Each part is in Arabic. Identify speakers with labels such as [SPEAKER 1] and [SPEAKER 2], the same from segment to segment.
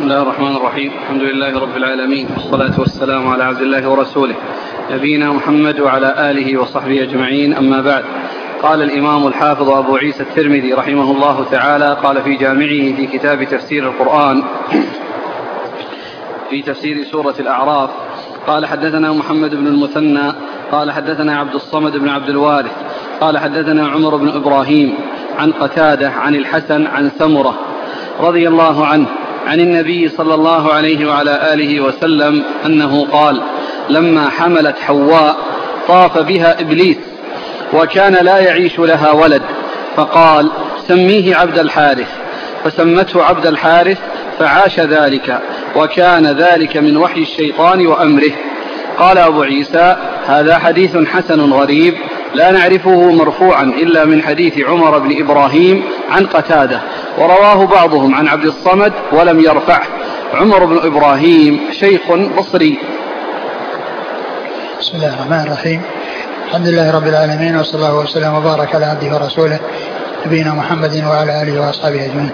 [SPEAKER 1] بسم الله الرحمن الرحيم. الحمد لله رب العالمين، والصلاة والسلام على عبد الله ورسوله نبينا محمد وعلى آله وصحبه أجمعين، أما بعد. قال الإمام الحافظ أبو عيسى الترمذي رحمه الله تعالى قال في جامعه في كتاب تفسير القرآن في تفسير سورة الأعراف قال حدثنا محمد بن المثنى قال حدثنا عبد الصمد بن عبد الوارث قال حدثنا عمر بن إبراهيم عن قتادة عن الحسن عن سمرة رضي الله عنه عن النبي صلى الله عليه وعلى آله وسلم أنه قال: لما حملت حواء طاف بها إبليس وكان لا يعيش لها ولد، فقال: سميه عبد الحارث، فسمته عبد الحارث فعاش ذلك، وكان ذلك من وحي الشيطان وأمره. قال أبو عيسى: هذا حديث حسن غريب لا نعرفه مرفوعا إلا من حديث عمر بن إبراهيم عن قتادة، ورواه بعضهم عن عبد الصمد ولم يرفعه. عمر بن إبراهيم شيخ بصري.
[SPEAKER 2] بسم الله الرحمن الرحيم. الحمد لله رب العالمين، وصلى الله وسلم وبارك على عبده ورسوله نبينا محمد وعلى آله وأصحابه أجمعين.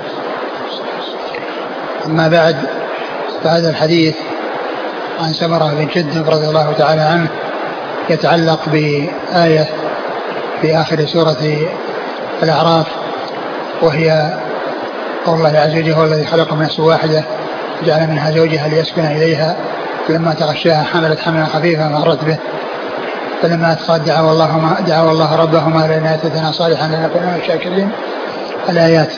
[SPEAKER 2] أما بعد، فهذا الحديث عن سمرة بن جندب رضي الله تعالى عنه يتعلق بآية في آخر سورة الأعراف، وهي قول الله عز وجل: هو الذي خلق من نفس واحدة جعل منها زوجها ليسكن إليها فلما تغشاها حملت حملا خفيفا فمرت به فلما أثقلت دعوا الله ربهما لنا آتنا صالحا لنكون من الشاكرين. الآيات.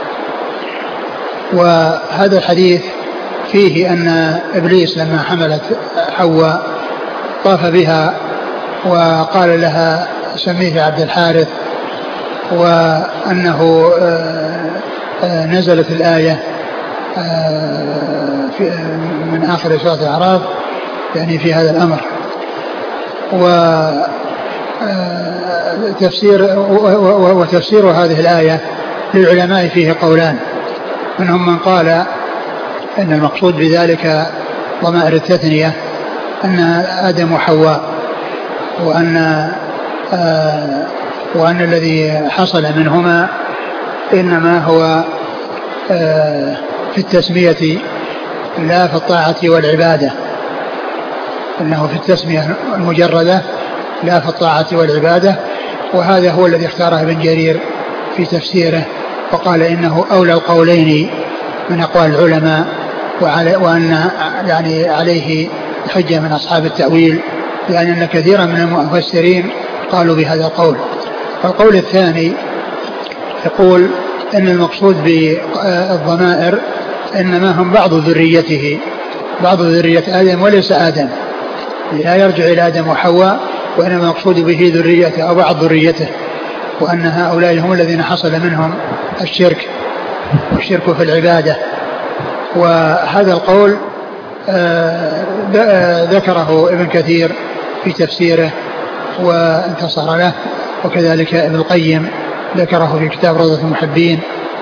[SPEAKER 2] وهذا الحديث فيه أن إبليس لما حملت حواء طاف بها وقال لها: سميه عبد الحارث، وأنه نزلت الآية من آخر سورة الأعراف يعني في هذا الأمر. وتفسير هذه الآية للعلماء فيه قولان، منهم من قال أن المقصود بذلك ضمائر التثنية، أن آدم وحواء، وأن الذي حصل منهما إنما هو في التسمية لا في الطاعة والعبادة، إنه في التسمية المجردة لا في الطاعة والعبادة. وهذا هو الذي اختاره ابن جرير في تفسيره، وقال إنه أولى القولين من أقوال العلماء، وأن يعني عليه حجة من أصحاب التأويل، لأن كثيرا من المفسرين قالوا بهذا القول. القول الثاني يقول إن المقصود بالضمائر إنما هم بعض ذريته، بعض ذرية آدم وليس آدم، لا يرجع إلى آدم وحواء، وإنما المقصود به ذريته أو بعض ذريته، وأن هؤلاء هم الذين حصل منهم الشرك والشرك في العبادة. وهذا القول ذكره ابن كثير في تفسيره وانتصر له، وكذلك ابن القيم ذكره في كتاب روضة المحبين،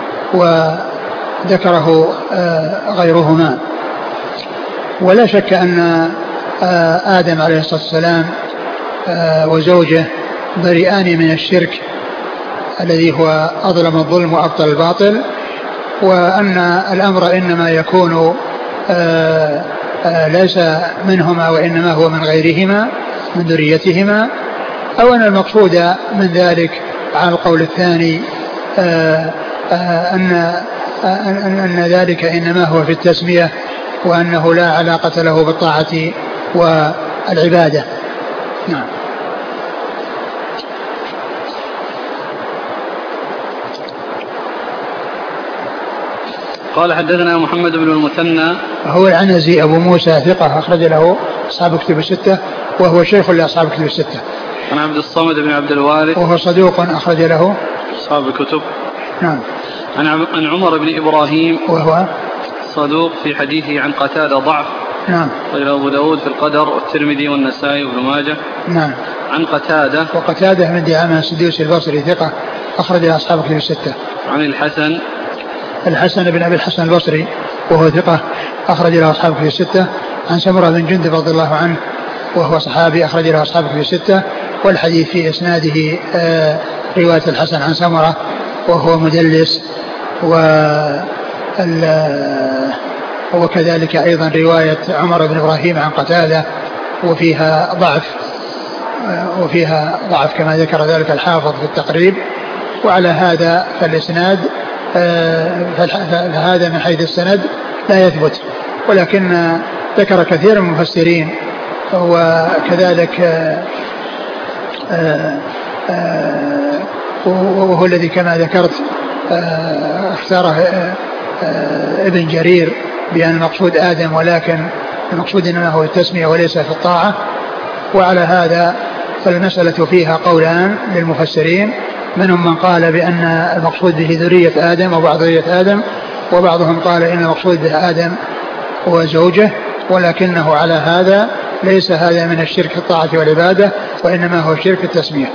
[SPEAKER 2] وذكره غيرهما. ولا شك أن آدم عليه الصلاة والسلام وزوجه بريئان من الشرك الذي هو أظلم الظلم وأبطل الباطل، وأن الأمر إنما يكون ليس منهما وإنما هو من غيرهما من ذريتهما، أو أن المقصود من ذلك على القول الثاني أن ذلك إنما هو في التسمية، وأنه لا علاقة له بالطاعة والعبادة. نعم.
[SPEAKER 1] قال حدثنا محمد بن المثنى
[SPEAKER 2] هو العنزي أبو موسى ثقة أخرج له أصحاب كتب الستة، وهو شيخ لأصحاب كتب الستة.
[SPEAKER 1] عن عبد الصمد بن عبد الوارث وهو
[SPEAKER 2] صدوق أخرج له
[SPEAKER 1] أصحاب الكتب.
[SPEAKER 2] نعم.
[SPEAKER 1] عن عمر بن إبراهيم
[SPEAKER 2] وهو
[SPEAKER 1] صدوق في حديثه عن قتادة ضعف.
[SPEAKER 2] نعم.
[SPEAKER 1] قال أبو داود في القدر والترمذي والنسائي وابن ماجه.
[SPEAKER 2] نعم.
[SPEAKER 1] عن قتادة
[SPEAKER 2] وقتادة من دعامة السدوسي البصري ثقة أخرج له أصحاب كتب الستة.
[SPEAKER 1] عن
[SPEAKER 2] الحسن بن أبي الحسن البصري وهو ثقة أخرج له أصحاب كتب الستة. عن سمرة بن جندب رضي الله عنه وهو صحابي أخرج له أصحاب كتب الستة. والحديث في إسناده رواية الحسن عن سمرة وهو مدلس، وكذلك أيضا رواية عمر بن إبراهيم عن قتادة وفيها ضعف كما ذكر ذلك الحافظ في التقريب. وعلى هذا فالإسناد فهذا من حيث السند لا يثبت، ولكن ذكر كثير من المفسرين وكذلك وهو الذي كما ذكرت اختاره ابن جرير بأن المقصود آدم، ولكن المقصود إنما هو التسمية وليس في الطاعة. وعلى هذا فالمسألة فيها قولان للمفسرين، منهم من قال بأن المقصود به ذرية آدم وبعض ذرية آدم، وبعضهم قال إن المقصود به آدم وزوجه، ولكنه على هذا ليس هذا من الشرك في الطاعة والعبادة، وإنما هو شرك التسمية.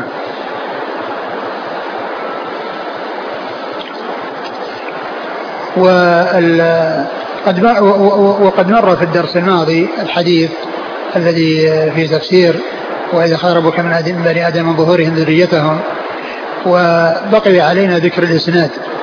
[SPEAKER 2] وقد مر في الدرس الماضي الحديث الذي في تفسير وإذا خلق ربك من بني آدم من ظهورهم ذريتهم، وبقي علينا ذكر الإسناد